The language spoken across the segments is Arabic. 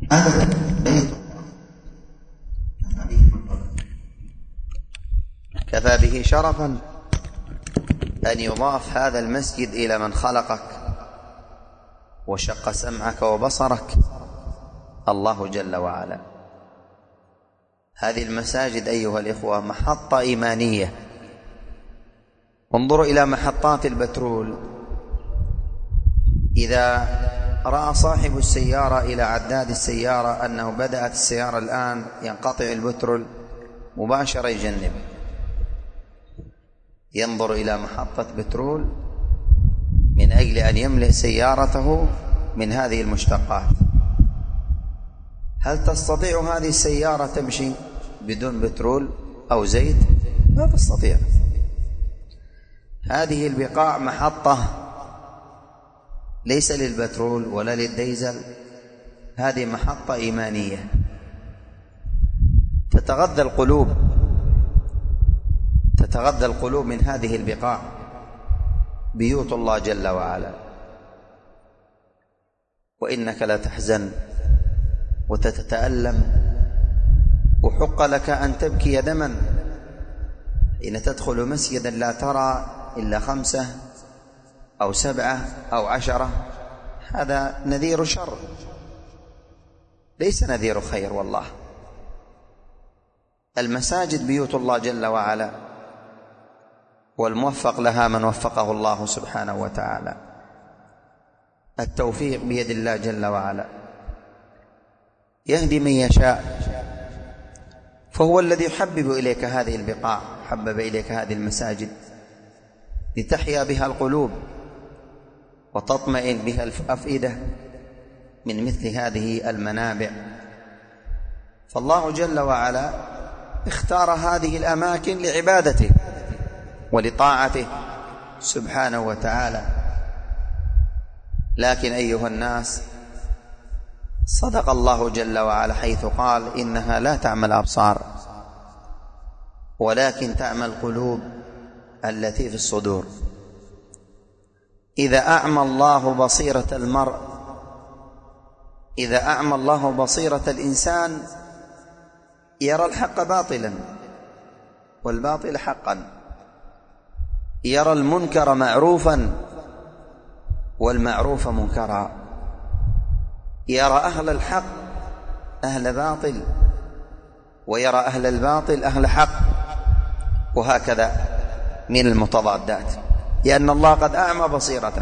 أبدا كفى به شرفا أن يضاف هذا المسجد إلى من خلقك وشق سمعك وبصرك، الله جل وعلا. هذه المساجد أيها الإخوة محطة إيمانية. انظروا إلى محطات البترول، إذا رأى صاحب السيارة إلى عداد السيارة أنه بدأت السيارة الآن ينقطع البترول، مباشرة يجنب، ينظر إلى محطة بترول من أجل أن يملئ سيارته من هذه المشتقات. هل تستطيع هذه السيارة تمشي بدون بترول أو زيت؟ لا تستطيع. هذه البقاع محطة ليس للبترول ولا للديزل، هذه محطة إيمانية تتغذى القلوب من هذه البقاع، بيوت الله جل وعلا. وإنك لا تحزن وتتألم وحق لك أن تبكي دما حين تدخل مسجدا لا ترى إلا 5 أو 7 أو 10، هذا نذير شر ليس نذير خير. والله المساجد بيوت الله جل وعلا، والموفق لها من وفقه الله سبحانه وتعالى. التوفيق بيد الله جل وعلا، يهدي من يشاء، فهو الذي يحبب إليك هذه البقاع، حبب إليك هذه المساجد لتحيا بها القلوب وتطمئن بها الأفئدة من مثل هذه المنابع. فالله جل وعلا اختار هذه الأماكن لعبادته ولطاعته سبحانه وتعالى. لكن أيها الناس، صدق الله جل وعلا حيث قال: إنها لا تعمى الأبصار ولكن تعمى القلوب التي في الصدور. إذا أعمى الله بصيرة المرء، إذا أعمى الله بصيرة الإنسان، يرى الحق باطلا والباطل حقا، يرى المنكر معروفا والمعروف منكرا، يرى أهل الحق أهل باطل ويرى أهل الباطل أهل حق، وهكذا من المتضادات، لأن الله قد أعمى بصيرته.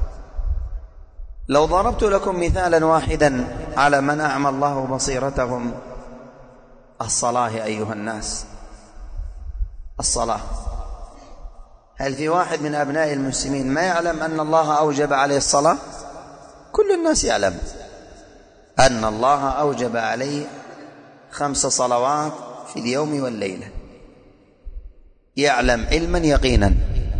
لو ضربت لكم مثالا واحدا على من أعمى الله بصيرتهم، الصلاة أيها الناس، الصلاة. هل في واحد من أبناء المسلمين ما يعلم أن الله أوجب عليه الصلاة؟ كل الناس يعلم أن الله أوجب عليه 5 صلوات في اليوم والليلة، يعلم علما يقينا.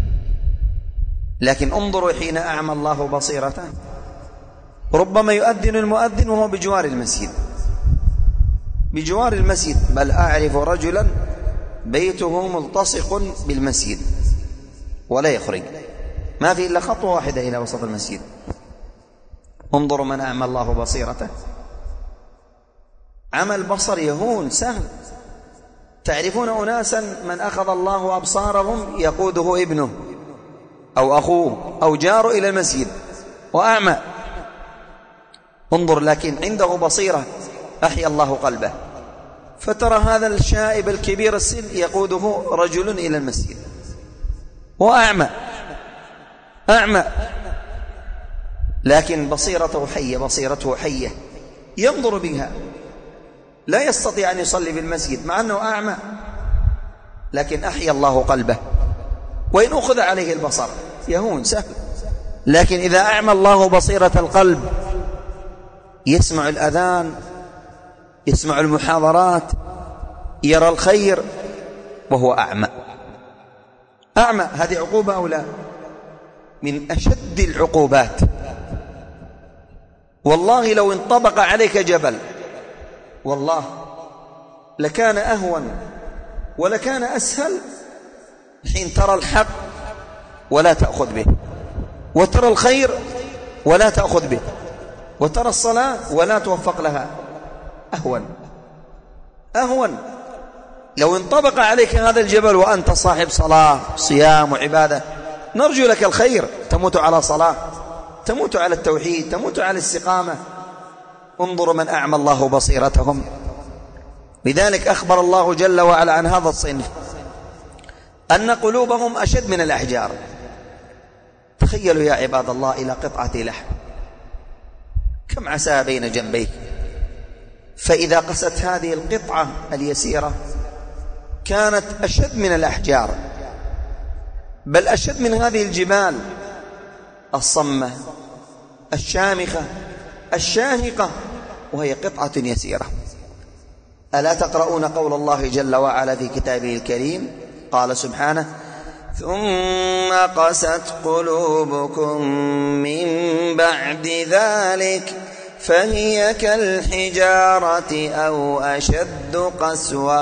لكن انظروا حين أعمى الله بصيرته، ربما يؤذن المؤذن وهو بجوار المسجد، بجوار المسجد، بل أعرف رجلا بيته ملتصق بالمسجد ولا يخرج، ما في إلا خطوة واحدة إلى وسط المسجد. انظروا من أعمى الله بصيرته. عمى البصر يهون سهل. تعرفون أناسا من أخذ الله أبصارهم يقوده ابنه أو أخوه أو جاره إلى المسجد وأعمى، انظر، لكن عنده بصيرة أحيا الله قلبه، فترى هذا الشائب الكبير السن يقوده رجل إلى المسجد وأعمى، أعمى، لكن بصيرته حية، بصيرته حية، ينظر بها، لا يستطيع أن يصلي في المسجد مع أنه أعمى، لكن أحيا الله قلبه. وإن أخذ عليه البصر يهون سهل، لكن إذا أعمى الله بصيرة القلب، يسمع الأذان، يسمع المحاضرات، يرى الخير وهو أعمى. أعمى، هذه عقوبة أو لا؟ من أشد العقوبات. والله لو انطبق عليك جبل، والله لكان أهون ولكان أسهل حين ترى الحق ولا تأخذ به، وترى الخير ولا تأخذ به، وترى الصلاة ولا توفق لها، أهون. لو انطبق عليك هذا الجبل وأنت صاحب صلاة صيام وعبادة نرجو لك الخير، تموت على صلاة، تموت على التوحيد، تموت على الاستقامة. انظروا من أعمى الله بصيرتهم. لذلك أخبر الله جل وعلا عن هذا الصنف أن قلوبهم أشد من الأحجار. تخيلوا يا عباد الله إلى قطعة لحم كم عساها بين جنبيك، فإذا قست هذه القطعة اليسيرة كانت أشد من الأحجار، بل أشد من هذه الجبال الصمة الشامخة الشاهقة، وهي قطعة يسيرة. ألا تقرؤون قول الله جل وعلا في كتابه الكريم؟ قال سبحانه: ثم قست قلوبكم من بعد ذلك فهي كالحجارة أو أشد قسوة.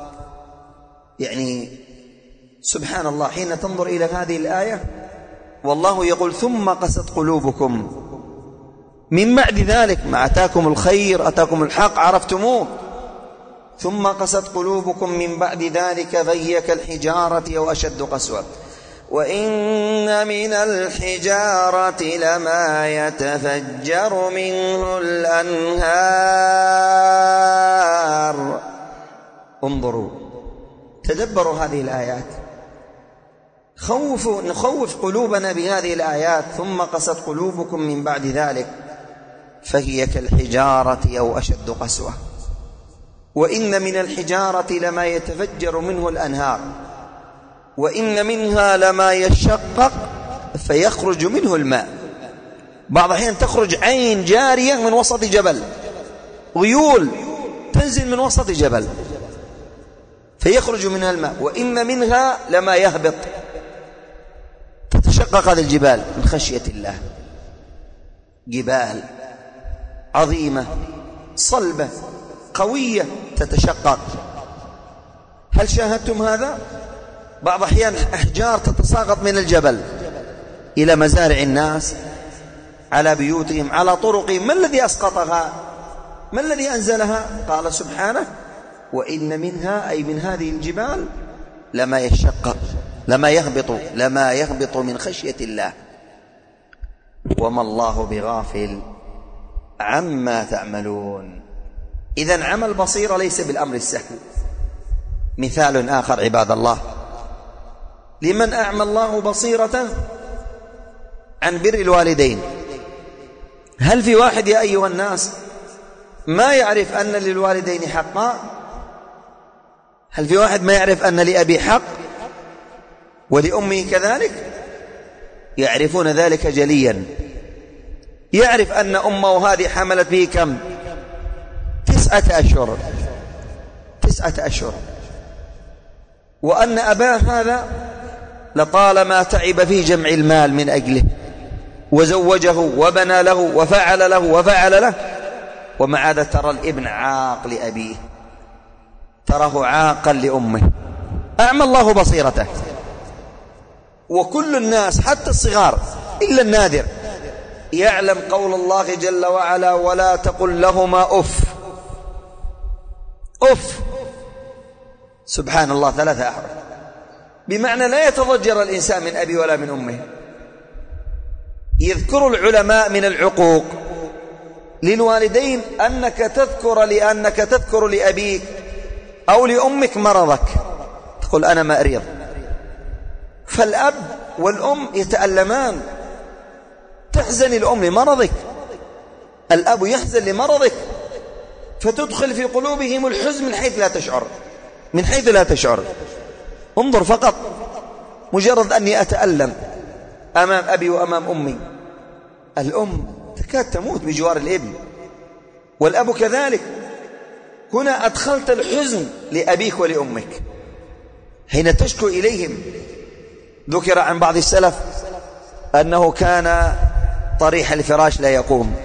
يعني سبحان الله، حين تنظر إلى هذه الآية والله يقول ثم قست قلوبكم من بعد ذلك، ما أتاكم الخير أتاكم الحق عرفتموه، ثم قست قلوبكم من بعد ذلك فهي كالحجارة أو أشد قسوة وإن من الحجارة لما يتفجر منه الأنهار. انظروا، تدبروا هذه الآيات، نخوف قلوبنا بهذه الآيات. ثم قست قلوبكم من بعد ذلك فهي كالحجارة أو أشد قسوة وإن من الحجارة لما يتفجر منه الأنهار وإن منها لما يشقق فيخرج منه الماء. بعض الأحيان تخرج عين جارية من وسط جبل، غيول تنزل من وسط جبل فيخرج منها الماء. وإن منها لما يهبط، تتشقق هذه الجبال من خشية الله، جبال عظيمة صلبة قوية تتشقق. هل شاهدتم هذا؟ بعض أحيان أحجار تتساقط من الجبل إلى مزارع الناس، على بيوتهم، على طرقهم. ما الذي أسقطها؟ ما الذي أنزلها؟ قال سبحانه: وإن منها، أي من هذه الجبال، لما يشقق، لما يهبط من خشية الله وما الله بغافل عما تعملون. إذن عمل بصيرة ليس بالأمر السهل. مثال آخر عباد الله لمن أعمى الله بصيرته عن بر الوالدين. هل في واحد يا أيها الناس ما يعرف أن للوالدين حقا؟ هل في واحد ما يعرف أن لأبي حق ولأمه كذلك؟ يعرفون ذلك جليا. يعرف أن أمه هذه حملت به كم؟ 9 أشهر، وأن أباه هذا لطالما تعب في جمع المال من أجله وزوجه وبنى له وفعل له، ومع هذا ترى الابن عاق لأبيه، تراه عاقا لأمه. أعمى الله بصيرته. وكل الناس حتى الصغار إلا النادر يعلم قول الله جل وعلا: ولا تقل لهما أف. سبحان الله، 3 أحرف، بمعنى لا يتضجر الإنسان من أبي ولا من أمه. يذكر العلماء من العقوق للوالدين أنك تذكر لأبيك أو لأمك مرضك، تقول أنا مريض، فالأب والأم يتألمان. تحزن الأم لمرضك، الأب يحزن لمرضك، فتدخل في قلوبهم الحزن من حيث لا تشعر. انظر فقط، مجرد أني أتألم أمام أبي وأمام أمي. الأم تكاد تموت بجوار الابن، والأب كذلك. هنا أدخلت الحزن لأبيك ولأمك حين تشكو إليهم. ذكر عن بعض السلف أنه كان طريح الفراش لا يقوم،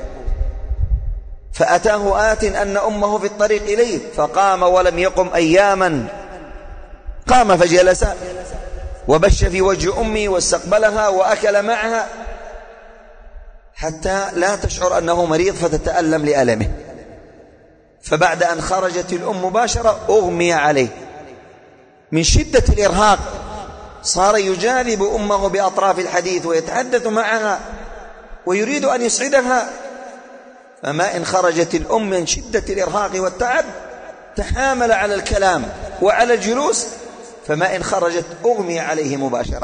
فأتاه آت أن أمه في الطريق إليه، فقام ولم يقم أياما. قام فجلس وبش في وجه أمي واستقبلها وأكل معها حتى لا تشعر أنه مريض فتتألم لألمه. فبعد أن خرجت الأم مباشرة أغمي عليه من شدة الإرهاق، صار يجاذب أمه بأطراف الحديث ويتحدث معها ويريد أن يسعدها، فما إن خرجت الأم من شدة الإرهاق والتعب تحامل على الكلام وعلى الجلوس، فما إن خرجت أغمي عليه مباشرة.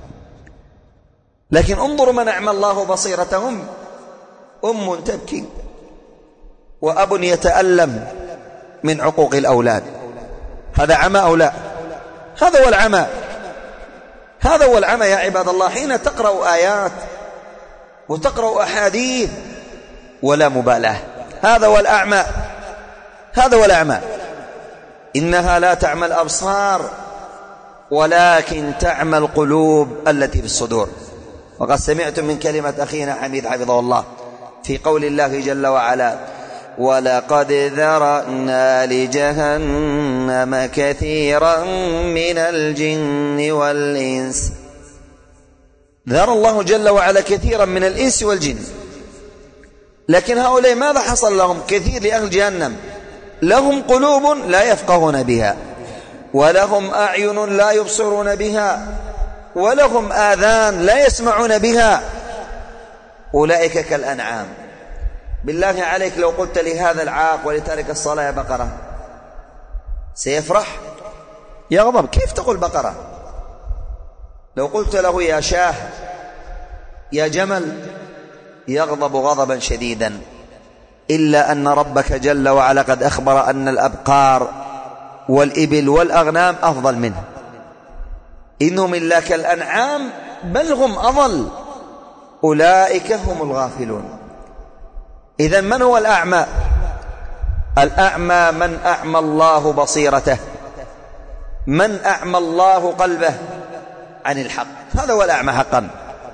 لكن انظروا من أعمى الله بصيرتهم، أم تبكي وأب يتألم من عقوق الأولاد. هذا عمى أو لا؟ هذا هو العمى، هذا هو العمى يا عباد الله. حين تقرأ آيات وتقرأ أحاديث ولا مبالاة، هذا هو الأعمى، هذا هو الأعمى. إنها لا تعمى الأبصار ولكن تعمى القلوب التي في الصدور. وقد سمعتم من كلمة أخينا حميد حفظه الله في قول الله جل وعلا: ولقد ذرأنا لجهنم كثيرا من الجن والإنس. ذرى الله جل وعلا كثيرا من الإنس والجن، لكن هؤلاء ماذا حصل لهم؟ كثير لأهل جهنم لهم قلوب لا يفقهون بها، ولهم أعين لا يبصرون بها، ولهم آذان لا يسمعون بها، أولئك كالأنعام. بالله عليك لو قلت لهذا العاق ولتارك الصلاة يا بقرة سيفرح؟ يغضب. كيف تقول بقرة؟ لو قلت له يا شاه يا جمل يغضب غضبا شديدا. إلا أن ربك جل وعلا قد أخبر أن الأبقار والإبل والأغنام أفضل منه، إنهم إلا كالأنعام بل هم أضل، أولئك هم الغافلون. إذن من هو الأعمى؟ الأعمى من أعمى الله بصيرته، من أعمى الله قلبه عن الحق، هذا هو الأعمى حقا.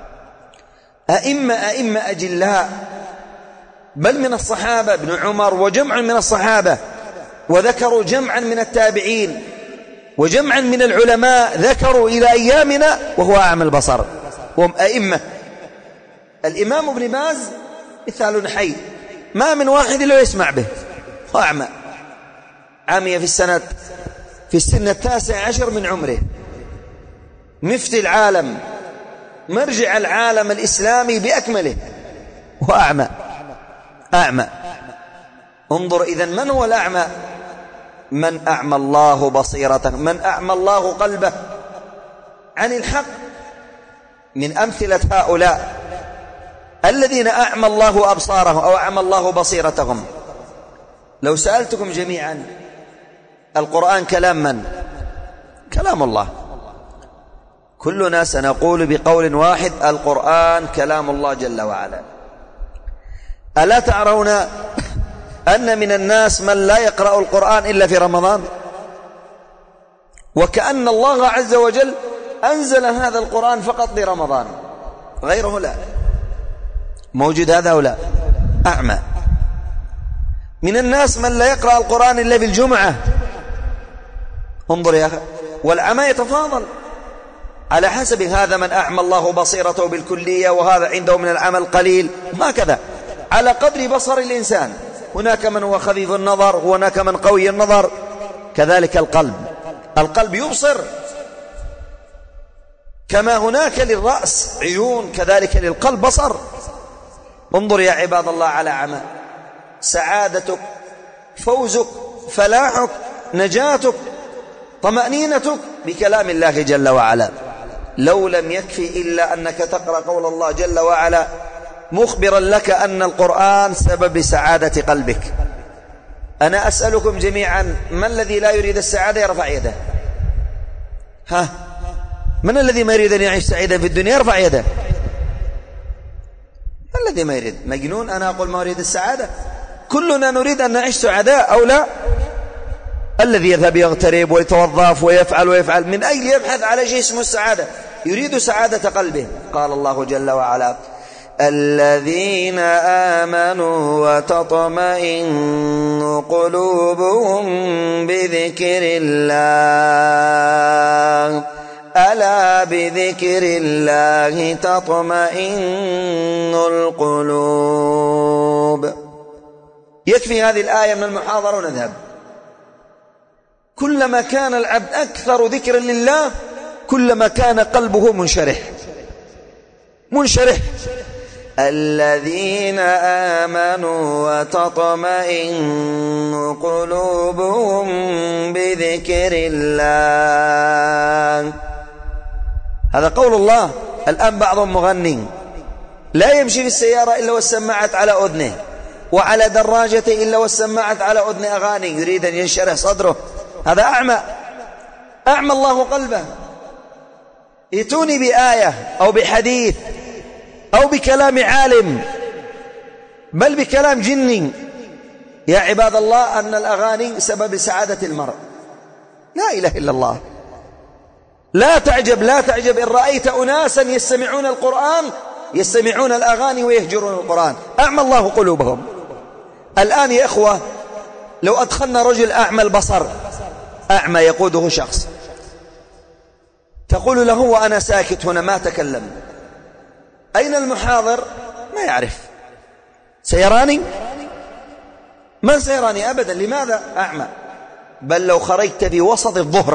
أئمة أجلاء بل من الصحابة ابن عمر وجمع من الصحابة، وذكروا جمعا من التابعين وجمعا من العلماء ذكروا إلى أيامنا وهو أعمى البصر، وهم أئمة. الإمام ابن باز مثال حي، ما من واحد لا يسمع به، هو أعمى، عمي في السن 19 من عمره، مفتي العالم، مرجع العالم الإسلامي بأكمله، هو أعمى. انظر إذن من هو الأعمى؟ من أعمى الله بصيرته، من أعمى الله قلبه عن الحق. من أمثلة هؤلاء الذين أعمى الله أبصارهم أو أعمى الله بصيرتهم. لو سألتكم جميعا القرآن كلام من؟ كلام الله. كلنا سنقول بقول واحد: القرآن كلام الله جل وعلا. ألا ترون أن من الناس من لا يقرأ القرآن إلا في رمضان؟ وكأن الله عز وجل أنزل هذا القرآن فقط لرمضان، غيره لا. موجود هذا أو لا؟ أعمى. من الناس من لا يقرأ القرآن إلا في الجمعة. انظر يا أخي، والعمى يتفاضل على حسب، هذا من أعمى الله بصيرته بالكلية، وهذا عنده من العمل قليل، هكذا على قدر بصر الإنسان. هناك من هو خفيف النظر، وهناك من قوي النظر. كذلك القلب يبصر، كما هناك للرأس عيون كذلك للقلب بصر. انظر يا عباد الله على عمى، سعادتك، فوزك، فلاحك، نجاتك، طمأنينتك بكلام الله جل وعلا. لو لم يكفي إلا أنك تقرأ قول الله جل وعلا مخبرا لك أن القرآن سبب سعادة قلبك. أنا أسألكم جميعا، من الذي لا يريد السعادة يرفع يده؟ من الذي ما يريد أن يعيش سعيدا في الدنيا يرفع يده؟ من الذي ما يريد؟ مجنون أنا أقول ما أريد السعادة؟ كلنا نريد أن نعيش سعداء أو لا؟ الذي يذهب يغترب ويتوظف ويفعل من أجل يبحث على شيء اسمه السعادة، يريد سعادة قلبه. قال الله جل وعلا: الذين آمنوا وتطمئن قلوبهم بذكر الله، ألا بذكر الله تطمئن القلوب. يكفي هذه الآية من المحاضرة ونذهب. كلما كان العبد أكثر ذكرا لله كلما كان قلبه منشرح. الذين آمنوا وتطمئن قلوبهم بذكر الله. هذا قول الله. الآن بعضهم مغني لا يمشي في السيارة إلا والسماعة على أذنه، وعلى دراجته إلا والسماعة على أذن أغاني، يريد أن ينشرح صدره. هذا أعمى الله قلبه. ائتوني بآية أو بحديث أو بكلام عالم بل بكلام جني. يا عباد الله أن الأغاني سبب سعادة المرء. لا إله إلا الله. لا تعجب إن رأيت أناسا يستمعون القرآن يستمعون الأغاني ويهجرون القرآن. أعمى الله قلوبهم. الآن يا إخوة لو أدخلنا رجل أعمى البصر، أعمى يقوده شخص، تقول له وأنا ساكت هنا ما تكلم، أين المحاضر؟ ما يعرف. سيراني؟ من سيراني أبدا. لماذا؟ أعمى. بل لو خرجت في وسط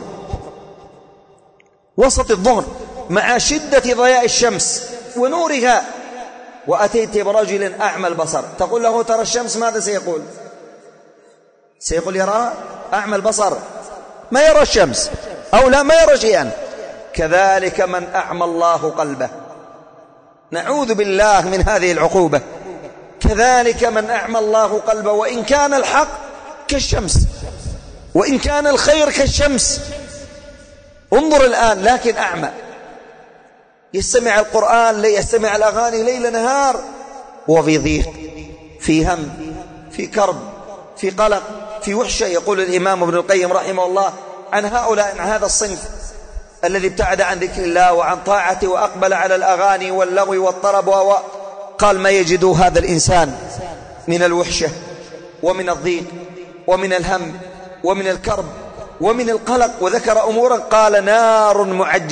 الظهر مع شدة ضياء الشمس ونورها وأتيت برجل أعمى البصر، تقول له ترى الشمس، ماذا سيقول؟ سيقول يرى. أعمى البصر ما يرى الشمس أو لا ما يرى شيئا. كذلك من أعمى الله قلبه، نعوذ بالله من هذه العقوبة. كذلك من أعمى الله قلبه، وإن كان الحق كالشمس وإن كان الخير كالشمس. انظر الآن، لكن أعمى يستمع القرآن، يستمع الأغاني ليل نهار، وفي ضيق، في هم، في كرب، في قلق، في وحشة. يقول الإمام ابن القيم رحمه الله عن هؤلاء، عن هذا الصنف الذي ابتعد عن ذكر الله وعن طاعته وأقبل على الأغاني واللغو والطرب، قال ما يجد هذا الإنسان من الوحشة ومن الضيق ومن الهم ومن الكرب ومن القلق، وذكر أمورا، قال نار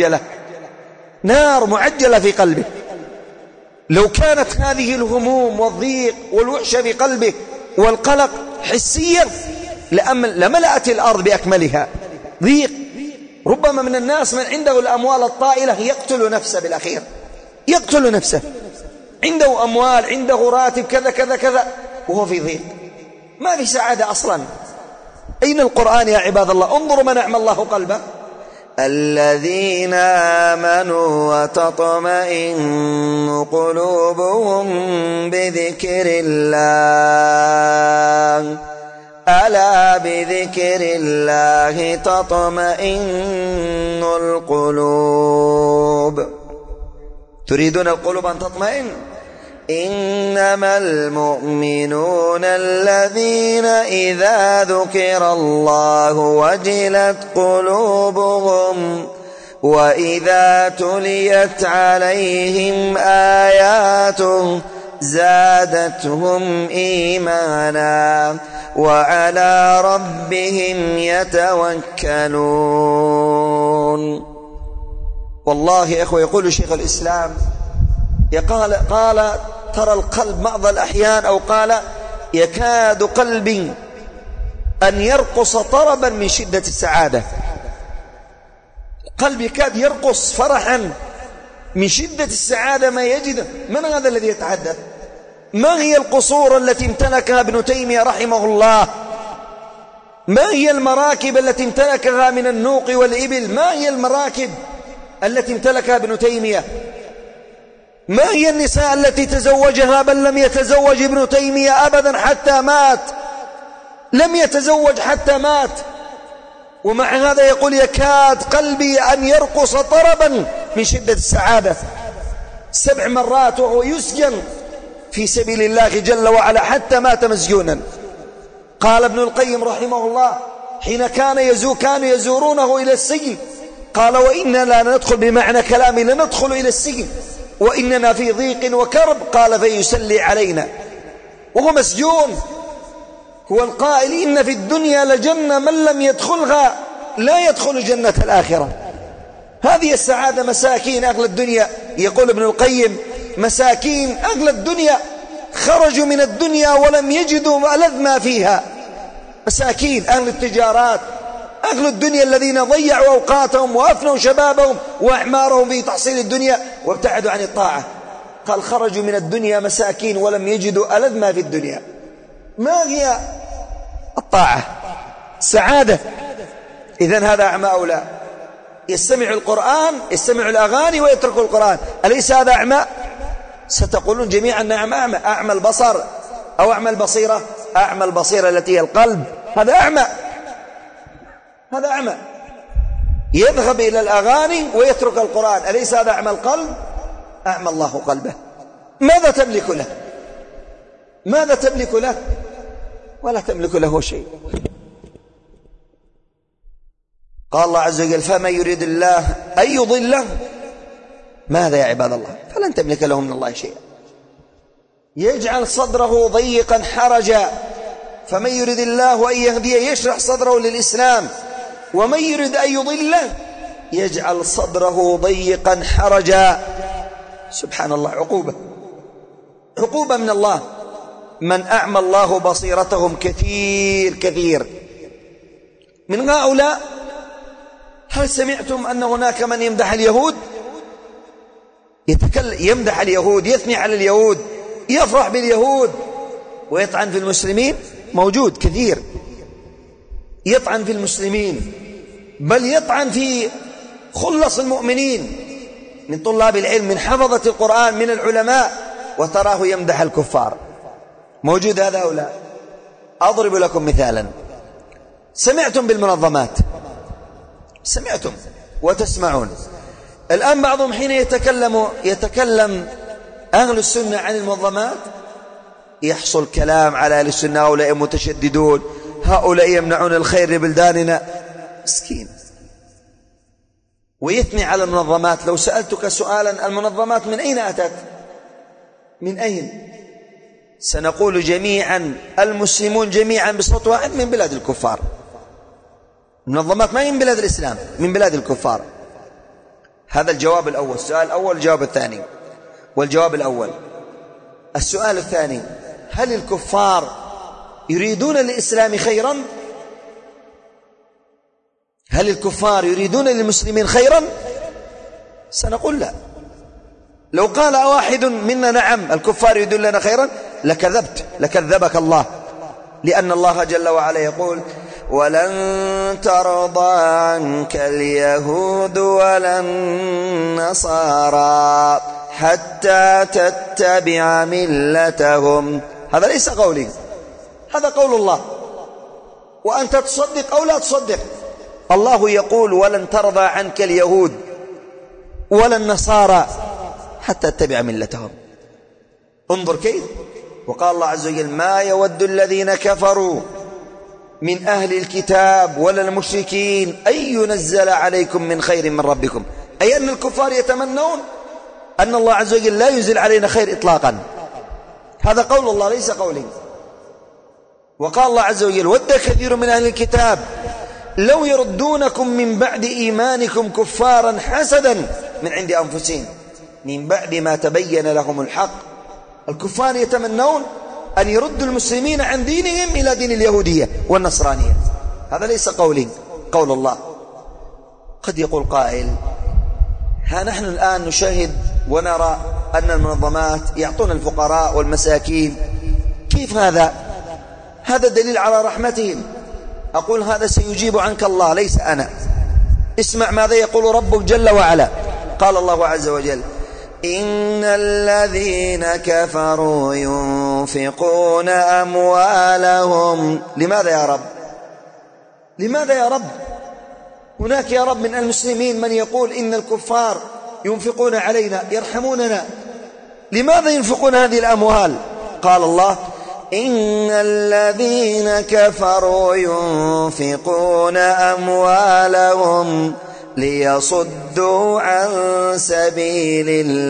معجلة في قلبه. لو كانت هذه الهموم والضيق والوحشة في قلبه والقلق حسيا لملأت الأرض بأكملها. ضيق. ربما من الناس من عنده الأموال الطائلة يقتل نفسه بالأخير، يقتل نفسه، عنده أموال، عنده راتب، كذا كذا كذا، وهو في ضيق، ما في سعادة أصلا. أين القرآن يا عباد الله؟ انظروا من أعمى الله قلبه. الذين آمنوا وتطمئن قلوبهم بذكر الله ألا بذكر الله تطمئن القلوب. تريدون القلوب أن تطمئن؟ إنما المؤمنون الذين إذا ذكر الله وجلت قلوبهم وإذا تليت عليهم آياته زادتهم إيمانا وعلى ربهم يتوكلون. والله يا إخوة يقول شيخ الإسلام، قال ترى القلب بعض الأحيان، أو قال يكاد قلبي أن يرقص طربا من شدة السعادة. قلبي يكاد يرقص فرحا من شدة السعادة ما يجد. من هذا الذي يتحدث؟ ما هي القصور التي امتلكها ابن تيمية رحمه الله؟ ما هي المراكب التي امتلكها من النوق والإبل؟ ما هي المراكب التي امتلكها ابن تيمية؟ ما هي النساء التي تزوجها؟ بل لم يتزوج ابن تيمية أبدا حتى مات، لم يتزوج حتى مات. ومع هذا يقول يكاد قلبي أن يرقص طربا من شدة السعادة. 7 مرات وهو يسجن في سبيل الله جل وعلا حتى مات مسجونا. قال ابن القيم رحمه الله حين كانوا يزورونه إلى السجن، قال وإننا لا ندخل، بمعنى كلامي لندخل إلى السجن وإننا في ضيق وكرب، قال فيسلي علينا وهو مسجون. هو القائل إن في الدنيا لجنة من لم يدخلها لا يدخل جنة الآخرة. هذه السعادة. مساكين أغلى الدنيا، يقول ابن القيم مساكين أغلى الدنيا خرجوا من الدنيا ولم يجدوا ألذ ما فيها. مساكين أهل التجارات، أهل الدنيا الذين ضيعوا أوقاتهم وأفنوا شبابهم وأعمارهم في تحصيل الدنيا وابتعدوا عن الطاعة. قال خرجوا من الدنيا مساكين ولم يجدوا ألذ ما في الدنيا. ما هي الطاعة؟ سعادة. إذن هذا أعمى أو لا؟ يستمع القرآن، يستمع الأغاني ويترك القرآن، أليس هذا أعمى؟ ستقولون جميعا نعم أعمى. أعمى البصر أو أعمى البصيرة؟ أعمى البصيرة التي هي القلب، هذا أعمى. هذا أعمى يذهب إلى الأغاني ويترك القرآن، أليس هذا أعمى القلب؟ أعمى الله قلبه. ماذا تملك له؟ ماذا تملك له؟ ولا تملك له شيء. قال الله عز وجل فمن يريد الله أن يضله، ماذا يا عباد الله؟ فلن تملك له من الله شيئا. يجعل صدره ضيقا حرجا. فمن يريد الله أن يهديه يشرح صدره للإسلام، ومن يريد أن يضله يجعل صدره ضيقا حرجا. سبحان الله، عقوبة، عقوبة من الله. من أعمى الله بصيرتهم كثير كثير من هؤلاء. هل سمعتم أن هناك من يمدح اليهود؟ يمدح اليهود، يثني على اليهود، يفرح باليهود، ويطعن في المسلمين؟ موجود كثير يطعن في المسلمين، بل يطعن في خلص المؤمنين من طلاب العلم، من حفظة القرآن، من العلماء، وتراه يمدح الكفار. موجود هذا أو لا؟ أضرب لكم مثالا. سمعتم بالمنظمات، سمعتم وتسمعون الآن. بعضهم حين يتكلم أهل السنة عن المنظمات يحصل كلام على أهل السنة، هؤلاء متشددون، هؤلاء يمنعون الخير لبلداننا. مسكين. ويثني على المنظمات. لو سألتك سؤالا، المنظمات من أين أتت؟ من أين؟ سنقول جميعا المسلمون جميعا بصوت واحد من بلاد الكفار. المنظمات ما من بلاد الإسلام، من بلاد الكفار. هذا الجواب الأول. السؤال الأول. الجواب الثاني. والجواب الأول. السؤال الثاني: هل الكفار يريدون للإسلام خيرا؟ هل الكفار يريدون للمسلمين خيرا؟ سنقول لا. لو قال واحد منا نعم الكفار يريدون لنا خيرا لكذبت، لكذبك الله، لأن الله جل وعلا يقول: ولن ترضى عنك اليهود ولا النصارى حتى تتبع ملتهم. هذا ليس قولي، هذا قول الله، وأنت تصدق أو لا تصدق. الله يقول: ولن ترضى عنك اليهود ولا النصارى حتى تتبع ملتهم. انظر كيف. وقال الله عز وجل: ما يود الذين كفروا من أهل الكتاب ولا المشركين أن ينزل عليكم من خير من ربكم. أي أن الكفار يتمنون أن الله عز وجل لا ينزل علينا خير إطلاقا. هذا قول الله ليس قولي. وقال الله عز وجل: ود كثير من أهل الكتاب لو يردونكم من بعد إيمانكم كفارا حسدا من عند أنفسهم من بعد ما تبين لهم الحق. الكفار يتمنون أن يردوا المسلمين عن دينهم إلى دين اليهودية والنصرانية. هذا ليس قولي، قول الله. قد يقول قائل: ها نحن الآن نشاهد ونرى أن المنظمات يعطون الفقراء والمساكين، كيف هذا؟ هذا دليل على رحمتهم. أقول: هذا سيجيب عنك الله ليس أنا. اسمع ماذا يقول ربك جل وعلا. قال الله عز وجل: إن الذين كفروا ينفقون أموالهم. لماذا يا رب؟ لماذا يا رب؟ هناك يا رب من المسلمين من يقول إن الكفار ينفقون علينا يرحموننا، لماذا ينفقون هذه الأموال؟ قال الله: إن الذين كفروا ينفقون أموالهم ليصدوا عن سبيل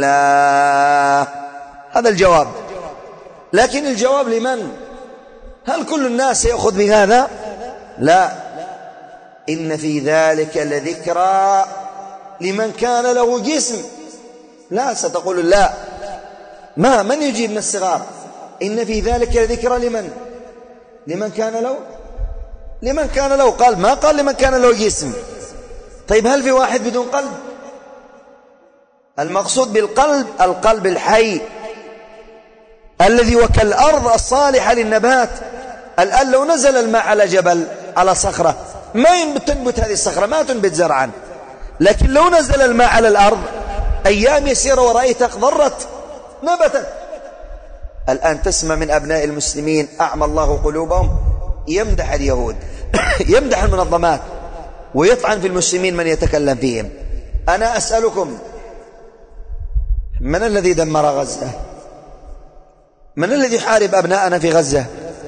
الله. هذا الجواب. لكن الجواب لمن؟ هل كل الناس يأخذ بهذا؟ لا. إن في ذلك لذكرى لمن كان له جسم. لا، ستقول لا. من يجيب من الصغار؟ إن في ذلك لذكرى لمن كان له قلب. ما قال لمن كان له جسم. طيب هل في واحد بدون قلب؟ المقصود بالقلب القلب الحي الذي وكالأرض الصالحة للنبات. الآن لو نزل الماء على جبل على صخرة ما تنبت هذه الصخرة، ما تنبت زرعا، لكن لو نزل الماء على الأرض أيام يسيرة ورأيت أخضرت نبتت. الآن تسمع من أبناء المسلمين أعمى الله قلوبهم يمدح اليهود يمدح المنظمات ويطعن في المسلمين من يتكلم فيهم. أنا أسألكم، من الذي دمر غزة؟ من الذي حارب أبناءنا في غزة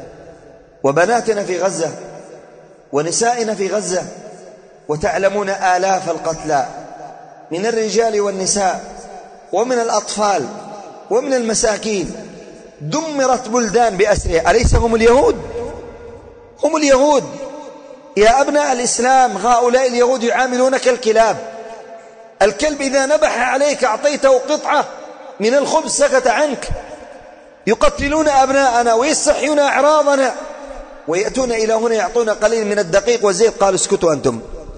وبناتنا في غزة ونسائنا في غزة؟ وتعلمون آلاف القتلى من الرجال والنساء ومن الأطفال ومن المساكين. دمرت بلدان بأسرها. أليس هم اليهود؟ هم اليهود يا أبناء الإسلام. هؤلاء اليهود يعاملونك الكلاب. الكلب إذا نبح عليك أعطيته قطعة من الخبز سكت عنك. يقتلون أبناءنا ويستحيون أعراضنا ويأتون إلى هنا يعطون قليل من الدقيق والزيت، قالوا اسكتوا أنتم.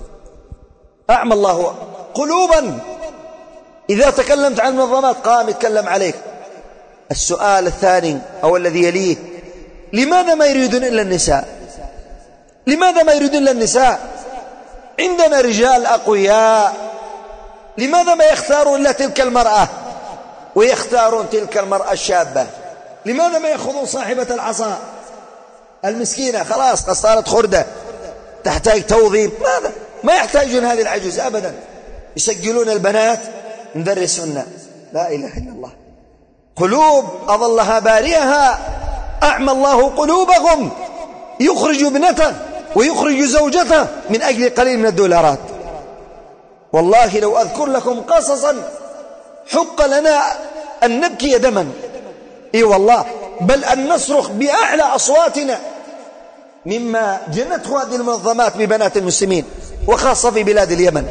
أعمى الله قلوبا. إذا تكلمت عن المنظمات قام يتكلم عليك. السؤال الثاني أو الذي يليه، لماذا ما يريدون إلا النساء؟ لماذا ما يريدون إلا النساء؟ عندنا رجال أقوياء، لماذا ما يختارون إلا تلك المرأة ويختارون تلك المرأة الشابة؟ لماذا ما يأخذون صاحبة العصا المسكينة خلاص قد صارت خردة تحتاج توظيف؟ ماذا؟ ما يحتاجون هذه العجوز أبدا. يسجلون البنات ندرسهن. لا إله إلا الله. قلوب أظلها بارئها أعمى الله قلوبهم. يخرج ابنته ويخرج زوجته من أجل قليل من الدولارات. والله لو أذكر لكم قصصا حق لنا أن نبكي دما. إي والله، بل أن نصرخ بأعلى أصواتنا مما جنته هذه المنظمات ببنات المسلمين، وخاصة في بلاد اليمن.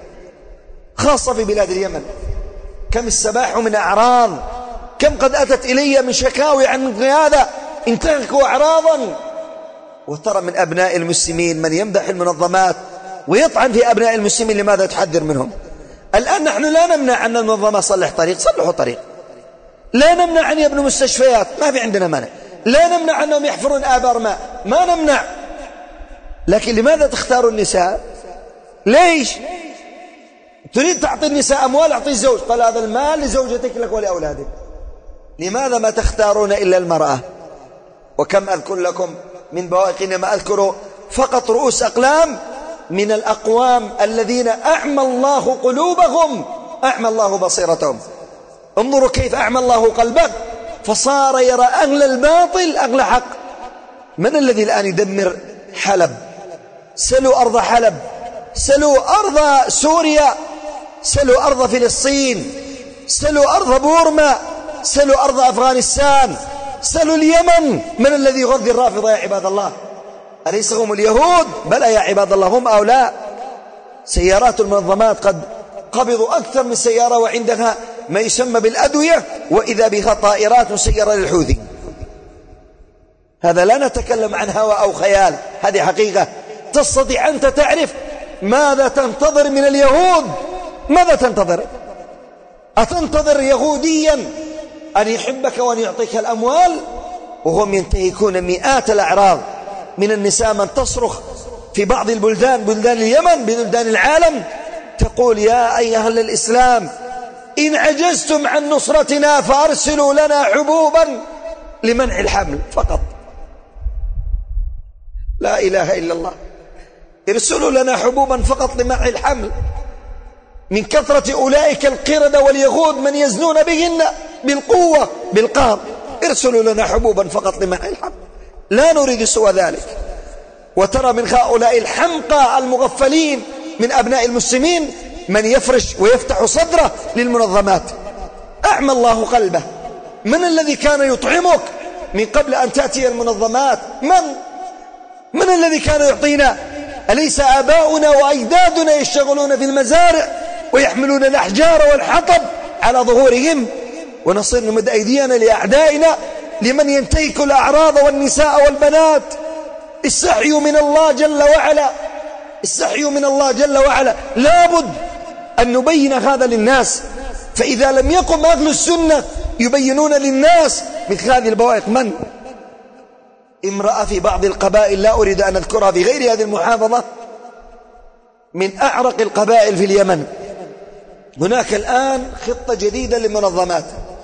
خاصة في بلاد اليمن كم السباح من أعراض، كم قد أتت إلي من شكاوي عن هذا انتهكوا أعراضا. وترى من أبناء المسلمين من يمدح المنظمات ويطعن في أبناء المسلمين. لماذا تحذر منهم؟ الآن نحن لا نمنع أن المنظمة صلح طريق، صلحوا طريق. لا نمنع أن يبنوا مستشفيات، ما في عندنا مانع. لا نمنع أنهم يحفرون آبار ماء، ما نمنع. لكن لماذا تختاروا النساء؟ ليش؟ تريد تعطي النساء أموال، أعطي الزوج، قال هذا المال لزوجتك لك ولأولادك. لماذا ما تختارون إلا المرأة؟ وكم أذكر لكم من بواقي ما أذكر فقط رؤوس أقلام من الأقوام الذين أعمى الله قلوبهم، أعمى الله بصيرتهم. انظروا كيف أعمى الله قلبه فصار يرى أهل الباطل أغلى حق. من الذي الآن يدمر حلب؟ سلوا أرض حلب، سلوا أرض سوريا، سلوا أرض فلسطين، سلوا أرض بورما، سلوا أرض أفغانستان، سلوا اليمن. من الذي يغذي الرافضة يا عباد الله؟ أليس هم اليهود؟ بلى يا عباد الله، هم أولاء. سيارات المنظمات قد قبضوا أكثر من سيارة وعندها ما يسمى بالأدوية، وإذا بها طائرات مسيرة للحوثي. هذا لا نتكلم عن هوى أو خيال، هذه حقيقة. تستطيع أنت تعرف ماذا تنتظر من اليهود؟ ماذا تنتظر؟ أتنتظر يهوديا أن يحبك وأن يعطيك الأموال وهم ينتهكون مئات الأعراض من النساء؟ من تصرخ في بعض البلدان، بلدان اليمن، بلدان العالم، تقول يا أيها أهل الإسلام إن عجزتم عن نصرتنا فأرسلوا لنا حبوبا لمنع الحمل فقط. لا إله إلا الله. ارسلوا لنا حبوبا فقط لمنع الحمل. من كثرة أولئك القردة واليهود من يزنون بهن بالقوة بالقهر. ارسلوا لنا حبوبا فقط لمنع الحمل، لا نريد سوى ذلك. وترى من هؤلاء الحمقى المغفلين من أبناء المسلمين من يفرش ويفتح صدره للمنظمات. أعمى الله قلبه. من الذي كان يطعمك من قبل أن تأتي المنظمات؟ من الذي كان يعطينا؟ أليس آباؤنا وأجدادنا يشتغلون في المزارع ويحملون الأحجار والحطب على ظهورهم ونصير نمد أيدينا لأعدائنا لمن ينتهك الأعراض والنساء والبنات. استحيوا من الله جل وعلا، استحيوا من الله جل وعلا. لابد أن نبين هذا للناس. فإذا لم يقم أهل السنة يبينون للناس مثل هذه البوائق. من امرأة في بعض القبائل لا أريد أن أذكرها في غير هذه المحافظة، من أعرق القبائل في اليمن. هناك الآن خطة جديدة للمنظمات،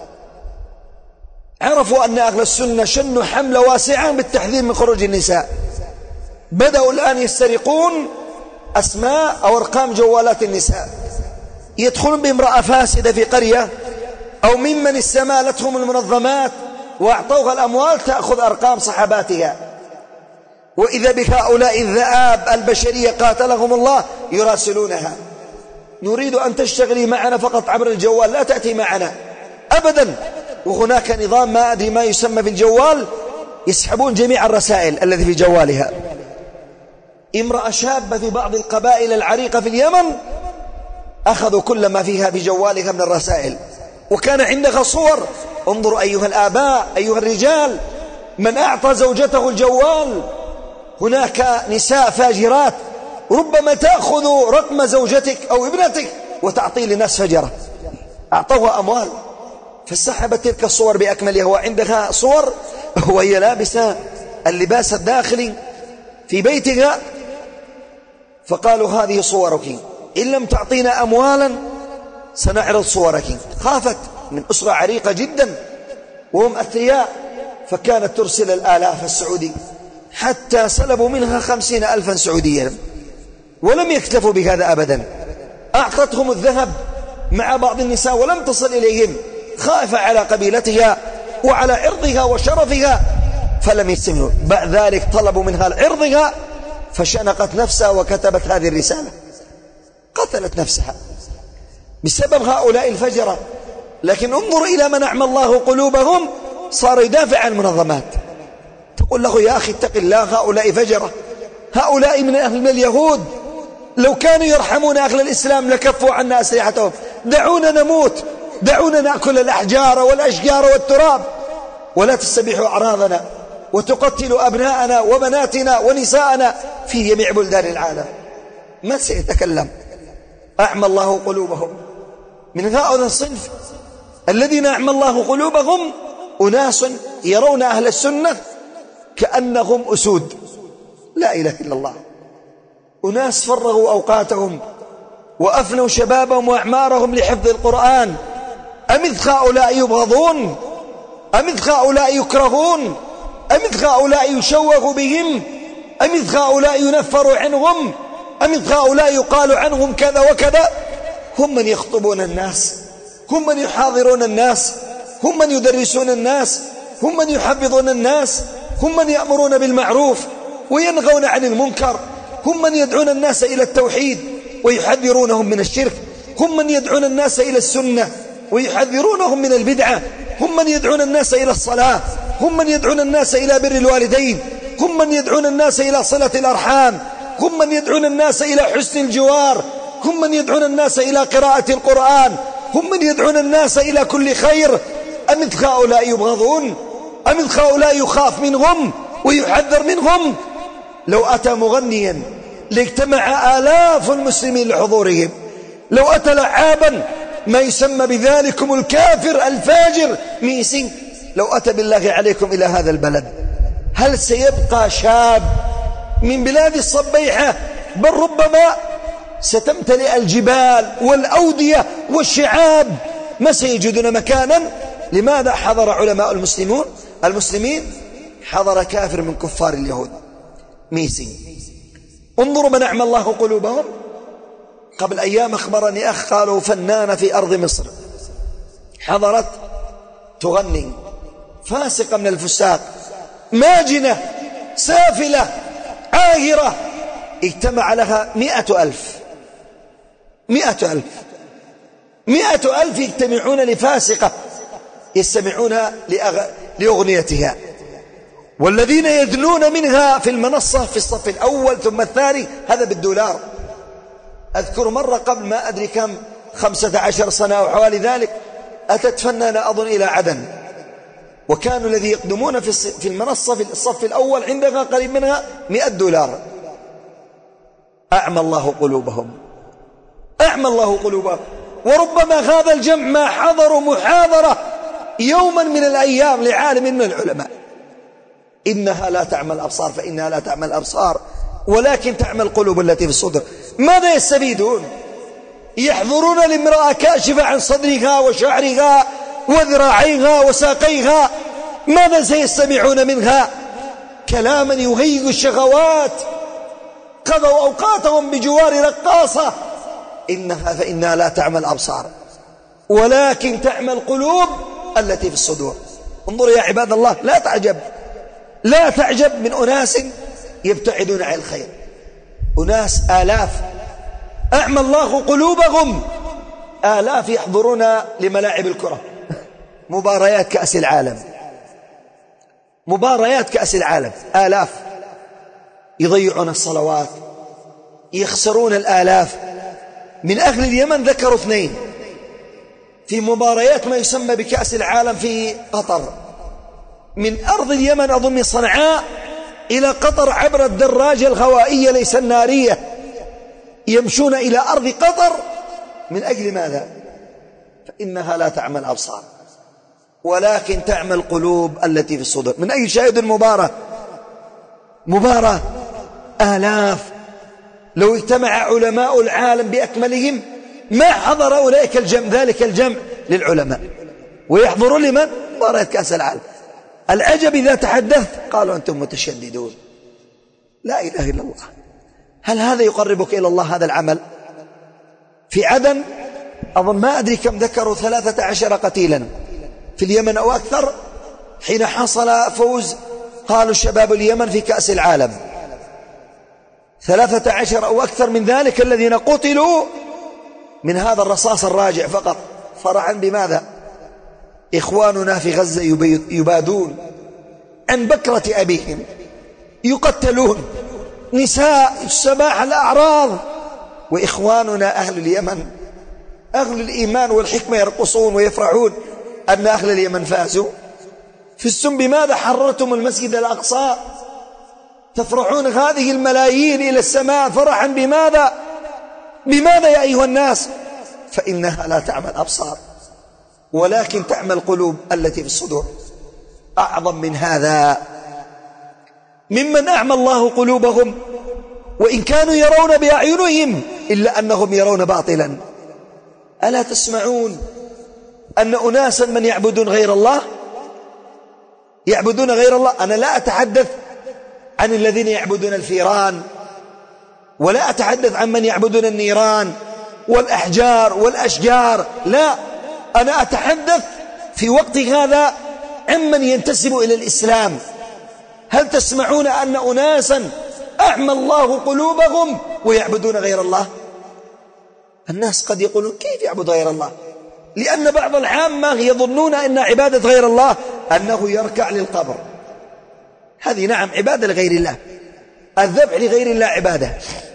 عرفوا أن أهل السنة شنوا حملة واسعة بالتحذير من خروج النساء. بدأوا الآن يسترقون أسماء أو أرقام جوالات النساء، يدخلون بامرأة فاسدة في قرية أو ممن استمالتهم المنظمات وأعطوها الأموال تأخذ أرقام صحباتها، وإذا بهؤلاء الذئاب البشرية قاتلهم الله يراسلونها: نريد أن تشتغلي معنا فقط عبر الجوال، لا تأتي معنا أبدا. وهناك نظام ما أدري ما يسمى في الجوال، يسحبون جميع الرسائل التي في جوالها. امرأة شابة في بعض القبائل العريقة في اليمن أخذوا كل ما فيها في جوالها من الرسائل، وكان عندها صور. انظروا أيها الآباء أيها الرجال، من أعطى زوجته الجوال. هناك نساء فاجرات ربما تأخذ رقم زوجتك أو ابنتك وتعطي لناس فجرة، أعطوها أموال فسحبت تلك الصور بأكملها. وعندها صور وهي لابسة اللباس الداخلي في بيتها، فقالوا: هذه صورك، إن لم تعطينا أموالا سنعرض صورك. خافت من أسرة عريقة جدا وهم أثرياء، فكانت ترسل الآلاف السعودي حتى سلبوا منها 50,000 سعوديا. ولم يكتفوا بهذا أبدا، أعطتهم الذهب مع بعض النساء ولم تصل إليهم، خائفة على قبيلتها وعلى عرضها وشرفها، فلم يستمروا. بعد ذلك طلبوا منها عرضها فشنقت نفسها وكتبت هذه الرسالة، قتلت نفسها بسبب هؤلاء الفجرة. لكن انظر إلى من أعمى الله قلوبهم، صار يدافع عن المنظمات. تقول له: يا أخي اتق الله، هؤلاء فجرة، هؤلاء من أهل اليهود، لو كانوا يرحمون أهل الإسلام لكفوا عنا أسلحتهم. دعونا نموت، دعونا نأكل الأحجار والأشجار والتراب، ولا تستبيحوا أعراضنا وتقتلوا أبناءنا وبناتنا ونساءنا في جميع بلدان العالم. من سيتكلم؟ أعمى الله قلوبهم. من هؤلاء الصنف الذين أعمى الله قلوبهم أناس يرون أهل السنة كأنهم أسود، لا إله إلا الله. أناس فرغوا أوقاتهم وأفنوا شبابهم وأعمارهم لحفظ القرآن. أمثل هؤلاء يبغضون؟ أمثل هؤلاء يكرهون؟ أمثل هؤلاء يشوه بهم؟ أمثل هؤلاء ينفر عنهم؟ أمثل هؤلاء يقال عنهم كذا وكذا؟ هم من يخطبون الناس، هم من يحاضرون الناس، هم من يدرسون الناس، هم من يحفظون الناس، هم من يأمرون بالمعروف وينغون عن المنكر، هم من يدعون الناس إلى التوحيد ويحذرونهم من الشرك، هم من يدعون الناس إلى السنة ويحذرونهم من البدعة، هم من يدعون الناس إلى الصلاة، هم من يدعون الناس إلى بر الوالدين، هم من يدعون الناس إلى صلة الأرحام، هم من يدعون الناس إلى حسن الجوار، هم من يدعون الناس إلى قراءة القرآن، هم من يدعون الناس إلى كل خير. أمثل هؤلاء يبغضون؟ أمثل هؤلاء يخاف منهم ويحذر منهم؟ لو أتى مغنيا لاجتمع آلاف المسلمين لحضورهم، لو أتى لعابا ما يسمى بذلكم الكافر الفاجر ميسي، لو أتى بالله عليكم إلى هذا البلد، هل سيبقى شاب من بلاد الصبيحة؟ بل ربما ستمتلئ الجبال والأودية والشعاب، ما سيجدون مكانا. لماذا حضر علماء المسلمين حضر كافر من كفار اليهود ميسي؟ انظروا من أعمى الله قلوبهم. قبل أيام أخبرني أخ قالوا فنانة في أرض مصر حضرت تغني، فاسقة من الفساق، ماجنة سافلة عاهرة، اجتمع لها 100,000 100,000 يجتمعون لفاسقة يستمعون لأغنيتها، والذين يدنون منها في المنصة في الصف الأول ثم الثاني هذا بالدولار. أذكر مرة قبل ما أدري كم 15 سنة أو حوالي ذلك أتت فنانة أظن إلى عدن وكانوا الذي يقدمون في المنصة في الصف الأول عندها قريب منها $100. أعمى الله قلوبهم، أعمى الله قلوبهم. وربما هذا الجمع ما حضروا محاضرة يوما من الأيام لعالم من العلماء. إنها لا تعمى الأبصار، فإنها لا تعمى الأبصار ولكن تعمى القلوب التي في الصدر. ماذا يستفيدون؟ يحضرون لامرأة كاشفة عن صدرها وشعرها وذراعيها وساقيها، ماذا سيستمعون منها؟ كلاما يهيج الشهوات. قضوا أوقاتهم بجوار رقاصة. فإنها لا تعمى الأبصار ولكن تعمى القلوب التي في الصدور. انظروا يا عباد الله، لا تعجب من أناس يبتعدون عن الخير، أناس آلاف أعمى الله قلوبهم، آلاف يحضرون لملاعب الكرة، مباريات كأس العالم، آلاف يضيعون الصلوات، يخسرون الآلاف. من أهل اليمن ذكروا 2 في مباريات ما يسمى بكأس العالم في قطر، من أرض اليمن أظن من صنعاء إلى قطر عبر الدراجة الهوائية ليس النارية، يمشون إلى أرض قطر. من أجل ماذا؟ فإنها لا تعمى الأبصار ولكن تعمى القلوب التي في الصدور. من أي شاهد مباراة آلاف، لو اجتمع علماء العالم بأكملهم ما حضر أولئك ذلك الجمع للعلماء، ويحضرون لمن؟ مباراة كأس العالم. العجب إذا تحدثت قالوا أنتم متشددون. لا إله إلا الله. هل هذا يقربك إلى الله هذا العمل؟ في عدن أظن ما أدري كم ذكروا 13 قتيلا في اليمن أو أكثر حين حصل فوز قالوا الشباب اليمن في كأس العالم. 13 أو أكثر من ذلك الذين قتلوا من هذا الرصاص الراجع فقط. فرحا بماذا؟ إخواننا في غزة يبادون عن بكرة أبيهم، يقتلون نساء السماح الأعراض، وإخواننا أهل اليمن أهل الإيمان والحكمة يرقصون ويفرحون أن أهل اليمن فازوا. في السم بماذا حررتم المسجد الأقصى؟ تفرحون هذه الملايين إلى السماء فرحا بماذا؟ يا أيها الناس؟ فإنها لا تعمى الأبصار ولكن تعمى القلوب التي في الصدور. أعظم من هذا ممن أعمى الله قلوبهم وإن كانوا يرون بأعينهم إلا أنهم يرون باطلا. ألا تسمعون أن أناسا من يعبدون غير الله أنا لا أتحدث عن الذين يعبدون الفيران، ولا أتحدث عن من يعبدون النيران والأحجار والأشجار، لا، أنا أتحدث في وقت هذا عمن ينتسب إلى الإسلام. هل تسمعون أن أناسا أعمى الله قلوبهم ويعبدون غير الله؟ الناس قد يقولون كيف يعبد غير الله؟ لأن بعض العامة يظنون أن عبادة غير الله أنه يركع للقبر. هذه نعم عبادة لغير الله، الذبح لغير الله عبادة.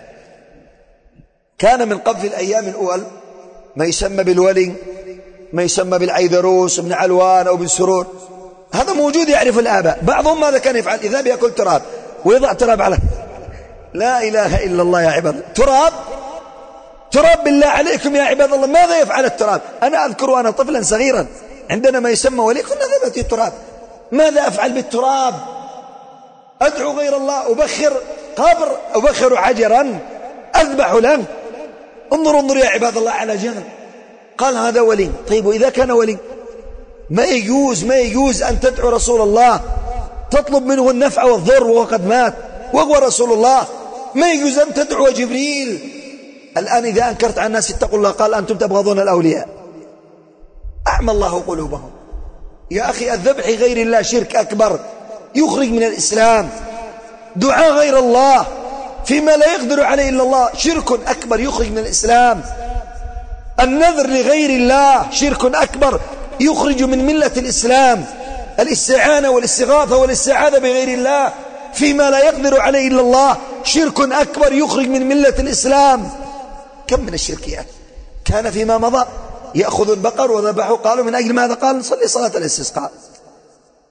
كان من قبل الأيام الأول ما يسمى بالولي، ما يسمى بالعيدروس بن علوان أو بن سرور، هذا موجود يعرف الآباء. بعضهم ماذا كان يفعل؟ إذا بيأكل تراب ويضع تراب على لا إله إلا الله يا عباد، تراب بالله عليكم يا عباد الله. ماذا يفعل التراب؟ أنا أذكر وأنا طفلا صغيرا عندنا ما يسمى ولي، كنا ذبت التراب. ماذا أفعل بالتراب؟ أدعو غير الله، أبخر قبر، أبخر حجرا، أذبح له. انظروا يا عباد الله على جهل. قال هذا ولي. طيب وإذا كان ولي ما يجوز أن تدعو رسول الله تطلب منه النفع والضر وهو قد مات وهو رسول الله. ما يجوز أن تدعو جبريل. الآن إذا أنكرت على الناس اتقوا الله قال أنتم تبغضون الأولياء. أعمى الله قلوبهم. يا أخي الذبح غير الله شرك أكبر يخرج من الإسلام. دعاء غير الله فيما لا يقدر عليه إلا الله شرك أكبر يخرج من الإسلام. النذر لغير الله شرك أكبر يخرج من ملة الإسلام. الاستعانة والاستغاثة والاستعاذة بغير الله فيما لا يقدر عليه إلا الله شرك أكبر يخرج من ملة الإسلام. كم من الشركيات كان فيما مضى يأخذ البقر وذبحوا، قالوا من أجل ماذا؟ قال نصلي صلاة الاستسقاء.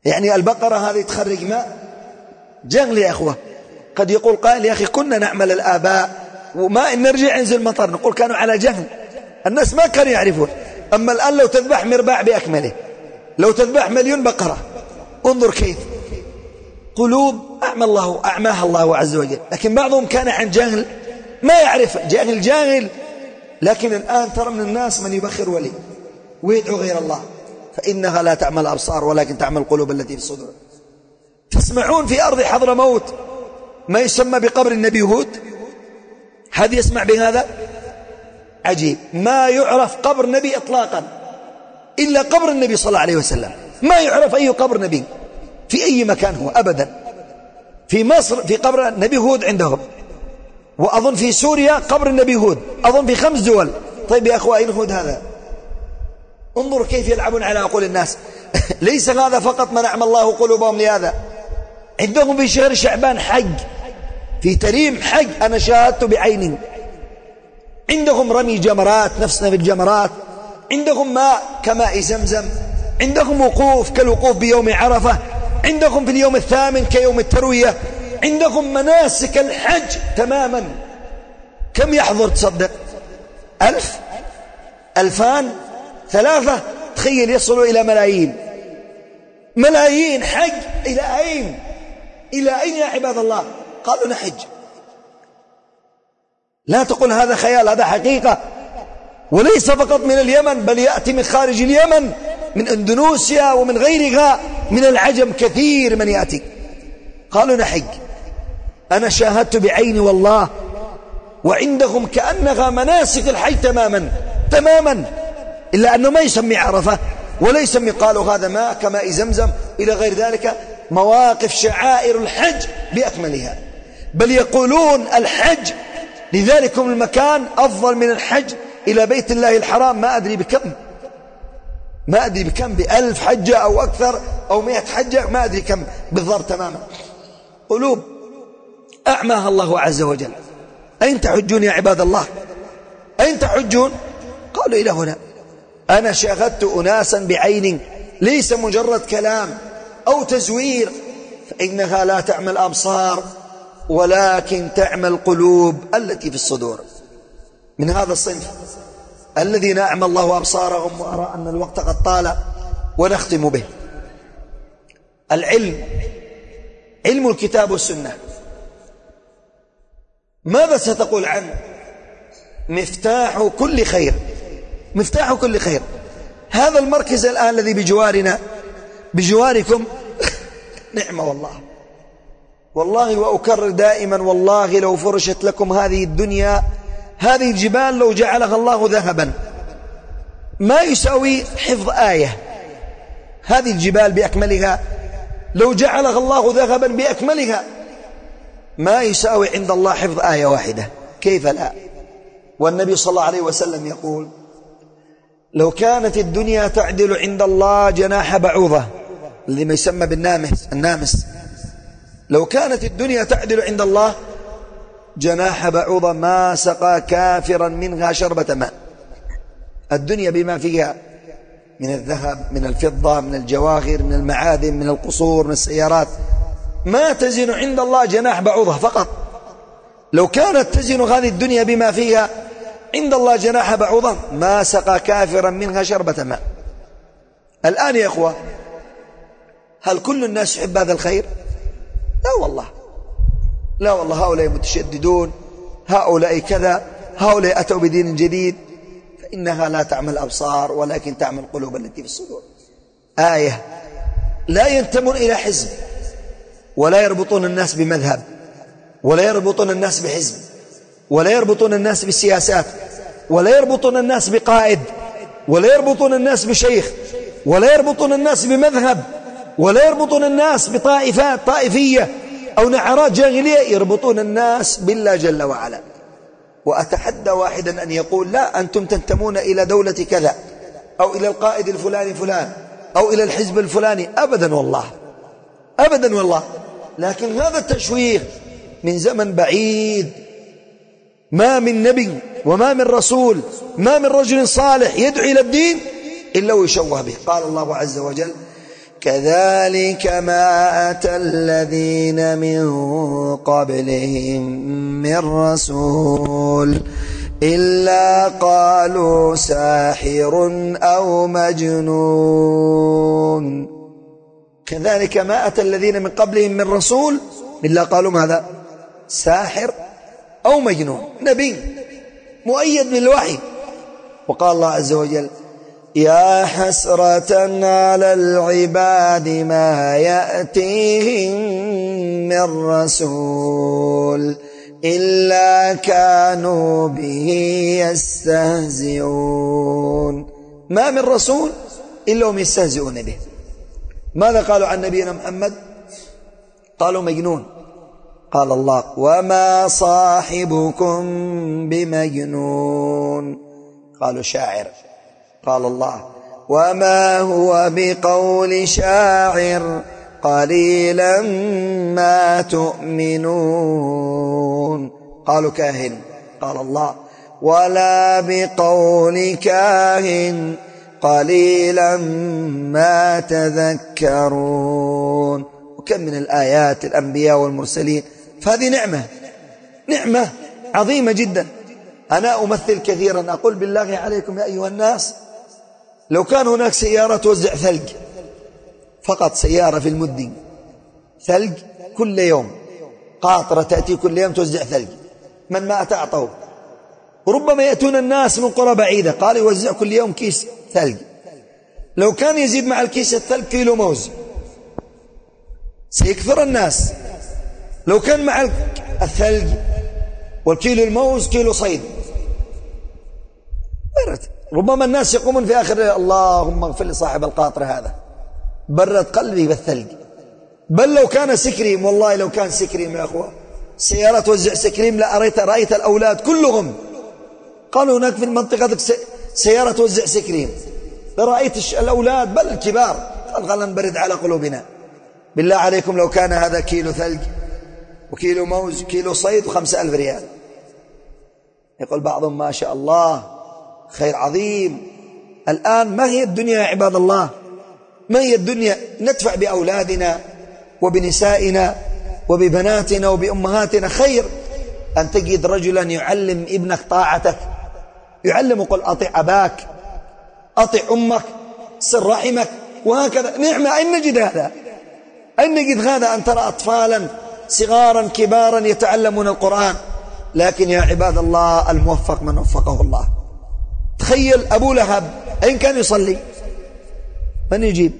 يعني البقرة هذه تخرج ماء؟ جهل يا أخوة. قد يقول قائل يا أخي كنا نعمل الآباء وما إن نرجع ينزل مطر، نقول كانوا على جهل، الناس ما كانوا يعرفون. أما الآن لو تذبح مرباع بأكمله، لو تذبح 1,000,000 بقرة، انظر كيف قلوب أعماها الله عز وجل. لكن بعضهم كان عن جهل ما يعرف، جاهل. لكن الآن ترى من الناس من يبخر ولي ويدعو غير الله، فإنها لا تعمل الأبصار ولكن تعمل القلوب التي في الصدور. تسمعون في أرض حضرموت ما يسمى بقبر النبي هود؟ هذا يسمع بهذا؟ عجيب. ما يعرف قبر نبي إطلاقا إلا قبر النبي صلى الله عليه وسلم، ما يعرف أي قبر نبي في أي مكان هو أبدا. في مصر في قبر النبي هود عندهم، وأظن في سوريا قبر النبي هود، أظن في 5 دول. طيب يا أخوة أين هود هذا؟ انظروا كيف يلعبون على عقول الناس. ليس هذا فقط منع الله قلوبهم لهذا، عندهم في شهر شعبان حج، في تريم حج أنا شاهدت بعيني. عندهم رمي جمرات نفسنا بالجمرات، عندهم ماء كماء زمزم، عندهم وقوف كالوقوف بيوم عرفة، عندهم في اليوم 8 كيوم التروية، عندهم مناسك الحج تماما. كم يحضر تصدق؟ 1000 2000 3؟ تخيل يصلوا إلى ملايين حج. إلى أين يا عباد الله؟ قالوا نحج. لا تقول هذا خيال، هذا حقيقة. وليس فقط من اليمن، بل يأتي من خارج اليمن، من اندونيسيا ومن غيرها من العجم كثير من يأتي. قالوا نحج. أنا شاهدت بعيني والله، وعندهم كأنها مناسك الحج تماما، إلا أنه ما يسمي عرفة ولا يسمي، قالوا هذا ماء كماء زمزم إلى غير ذلك، مواقف شعائر الحج بأكملها. بل يقولون الحج لذلكم المكان أفضل من الحج إلى بيت الله الحرام، ما أدري بكم، ب1000 حجة أو أكثر أو 100 حجة، ما أدري كم بالضبط تماما. قلوب أعماها الله عز وجل. أين تحجون يا عباد الله؟ أين تحجون؟ قالوا إلى هنا. أنا شاهدت أناسا بعيني، ليس مجرد كلام أو تزوير، فإنها لا تعمل أبصار ولكن تعمل قلوب التي في الصدور. من هذا الصنف الذين أعمى الله أبصارهم. وأرى أن الوقت قد طال ونختم به. العلم، علم الكتاب والسنة، ماذا ستقول عنه؟ مفتاح كل خير، مفتاح كل خير. هذا المركز الآن الذي بجواركم نعمة والله وأكرر دائما، والله لو فرشت لكم هذه الدنيا، هذه الجبال لو جعلها الله ذهبا ما يساوي حفظ آية. هذه الجبال بأكملها لو جعلها الله ذهبا بأكملها ما يساوي عند الله حفظ آية واحدة، كيف لا؟ والنبي صلى الله عليه وسلم يقول لو كانت الدنيا تعدل عند الله جناح بعوضة، الذي ما يسمى النامس، لو كانت الدنيا تعدل عند الله جناح بعوضة ما سقى كافرا منها شربة ماء. الدنيا بما فيها من الذهب، من الفضة، من الجواهر، من المعادن، من القصور، من السيارات، ما تزن عند الله جناح بعوضة فقط. لو كانت تزن هذه الدنيا بما فيها عند الله جناح بعوضة ما سقى كافرا منها شربة ماء. الآن يا أخوة، هل كل الناس يحب هذا الخير؟ لا والله، هؤلاء متشددون، هؤلاء كذا، هؤلاء أتوا بدين جديد. فإنها لا تعمل أبصار ولكن تعمل قلوب التي في الصدور. آية لا ينتمون إلى حزب، ولا يربطون الناس بمذهب، ولا يربطون الناس بحزب، ولا يربطون الناس بالسياسات، ولا يربطون الناس بقائد، ولا يربطون الناس بشيخ، ولا يربطون الناس بمذهب، ولا يربطون الناس بطائفات طائفية أو نعرات جاهلية، يربطون الناس بالله جل وعلا. وأتحدى واحدا أن يقول لا أنتم تنتمون إلى دولة كذا، أو إلى القائد الفلاني فلان، أو إلى الحزب الفلاني. أبدا والله. لكن هذا التشويه من زمن بعيد، ما من نبي وما من رسول، ما من رجل صالح يدعو إلى الدين إلا ويشوه به. قال الله عز وجل كذلك ما أتى الذين من قبلهم من رسول إلا قالوا ساحر أو مجنون. كذلك ما أتى الذين من قبلهم من رسول إلا قالوا ماذا؟ ساحر أو مجنون. نبي مؤيد بالوحي. وقال الله عز وجل يا حسرة على العباد ما يأتيهم من رسول إلا كانوا به يستهزئون. ما من رسول إلا هم يستهزئون به. ماذا قالوا عن نبينا محمد؟ قالوا مجنون. قال الله وما صاحبكم بمجنون. قالوا شاعر. قال الله وما هو بقول شاعر قليلا ما تؤمنون. قالوا كاهن. قال الله ولا بقول كاهن قليلا ما تذكرون. وكم من الآيات الأنبياء والمرسلين. فهذه نعمة عظيمة جدا. أنا أمثل كثيرا أقول بالله عليكم يا أيها الناس لو كان هناك سيارة توزع ثلج فقط، سيارة في المدن ثلج كل يوم، قاطرة تأتي كل يوم توزع ثلج، من ما أعطوه. وربما يأتون الناس من قرى بعيدة، قال يوزع كل يوم كيس ثلج. لو كان يزيد مع الكيس الثلج كيلو موز سيكثر الناس. لو كان مع الثلج والكيلو الموز كيلو صيد ربما الناس يقومون في آخر اللهم اغفر لصاحب القاطرة هذا برد قلبي بالثلج. بل لو كان سكريم، والله لو كان سكريم يا أخوة، سيارة توزع سكريم رأيت الأولاد كلهم قالوا هناك في المنطقة سيارة توزع سكريم، رأيت الأولاد بل الكبار قال خلنا نبرد على قلوبنا. بالله عليكم لو كان هذا كيلو ثلج وكيلو موز كيلو صيد و5,000 ريال. يقول بعضهم ما شاء الله خير عظيم. الآن ما هي الدنيا يا عباد الله؟ ما هي الدنيا؟ ندفع بأولادنا وبنسائنا وببناتنا وبأمهاتنا. خير أن تجد رجلا يعلم ابنك طاعتك، يعلم قل أطع أباك، أطع أمك، صل رحمك، وهكذا. نعمة. أين نجد هذا؟ أين نجد هذا؟ أن ترى أطفالا صغارا كبارا يتعلمون القرآن. لكن يا عباد الله الموفق من وفقه الله. تخيل أبو لهب أين كان يصلي؟ من يجيب؟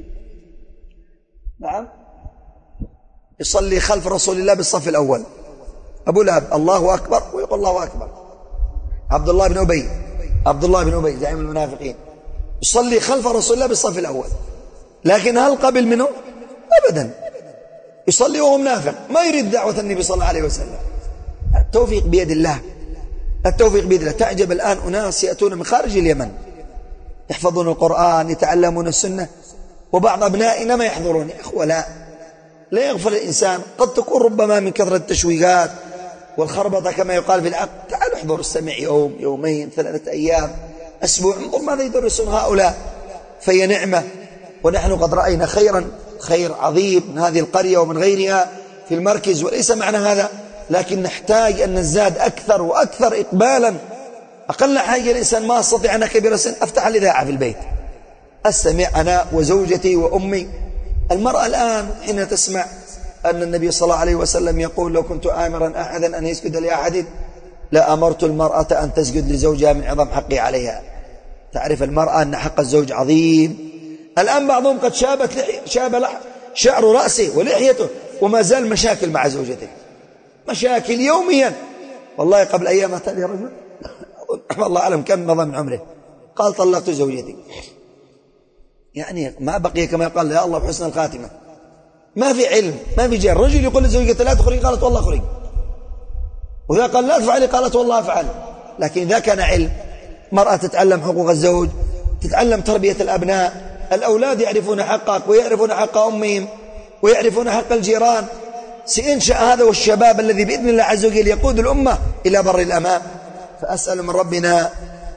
نعم يصلي خلف رسول الله بالصف الأول. أبو لهب الله أكبر ويقول الله أكبر. عبد الله بن أبي زعيم المنافقين يصلي خلف رسول الله بالصف الأول. لكن هل قبل منه؟ أبدا. يصلي وهو منافق، ما يريد دعوة النبي صلى الله عليه وسلم. التوفيق بيد الله. تعجب الآن أناس يأتون من خارج اليمن يحفظون القرآن يتعلمون السنة، وبعض أبنائنا ما يحضرون. يا أخوة لا يغفل الإنسان. قد تكون ربما من كثرة التشويقات والخربطة كما يقال في العقد. تعالوا احضروا السمع يوم يومين 3 أيام أسبوع، انظر ماذا يدرسون هؤلاء. فهي نعمة. ونحن قد رأينا خير عظيم من هذه القرية ومن غيرها في المركز، وليس معنى هذا، لكن نحتاج أن نزداد أكثر وأكثر إقبالا. أقل حاجة الإنسان ما أستطيع أنا كبير السن أفتح الإذاعة في البيت أستمع أنا وزوجتي وأمي. المرأة الآن حين تسمع أن النبي صلى الله عليه وسلم يقول لو كنت آمرا أحدا أن يسجد لأحد لأمرت المرأة أن تسجد لزوجها من عظم حقي عليها. تعرف المرأة أن حق الزوج عظيم. الآن بعضهم قد شاب شعر رأسه ولحيته وما زال مشاكل مع زوجته، مشاكل يوميا. والله قبل أيام أتى لي رجل والله أعلم كم مضى من عمره قال طلقت زوجتي. يعني ما بقي كما يقال يا الله بحسن الخاتمة. ما في علم، ما في جهل. رجل يقول لزوجته لا تخرج قالت والله خرج، وإذا قال لا تفعلي قالت والله أفعل. لكن إذا كان علم، مرأة تتعلم حقوق الزوج، تتعلم تربية الأبناء، الأولاد يعرفون حقك ويعرفون حق أمهم ويعرفون حق الجيران، سينشأ هذا والشباب الذي بإذن الله عز وجل يقود الأمة إلى بر الأمان. فأسأل من ربنا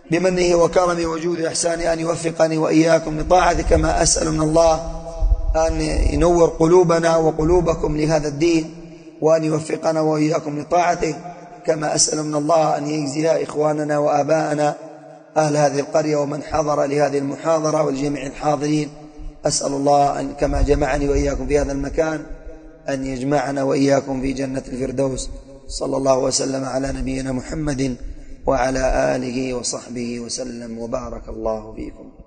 بمنه وكرمه وجوده وإحسانه أن يوفقني وإياكم لطاعته، كما أسأل من الله أن ينور قلوبنا وقلوبكم لهذا الدين، وأن يوفقنا وإياكم لطاعته، كما أسأل من الله أن يجزي إخواننا وآباءنا أهل هذه القرية ومن حضر لهذه المحاضرة والجميع الحاضرين. أسأل الله أن كما جمعني وإياكم في هذا المكان أن يجمعنا وإياكم في جنة الفردوس. صلى الله وسلم على نبينا محمد وعلى آله وصحبه وسلم، وبارك الله فيكم.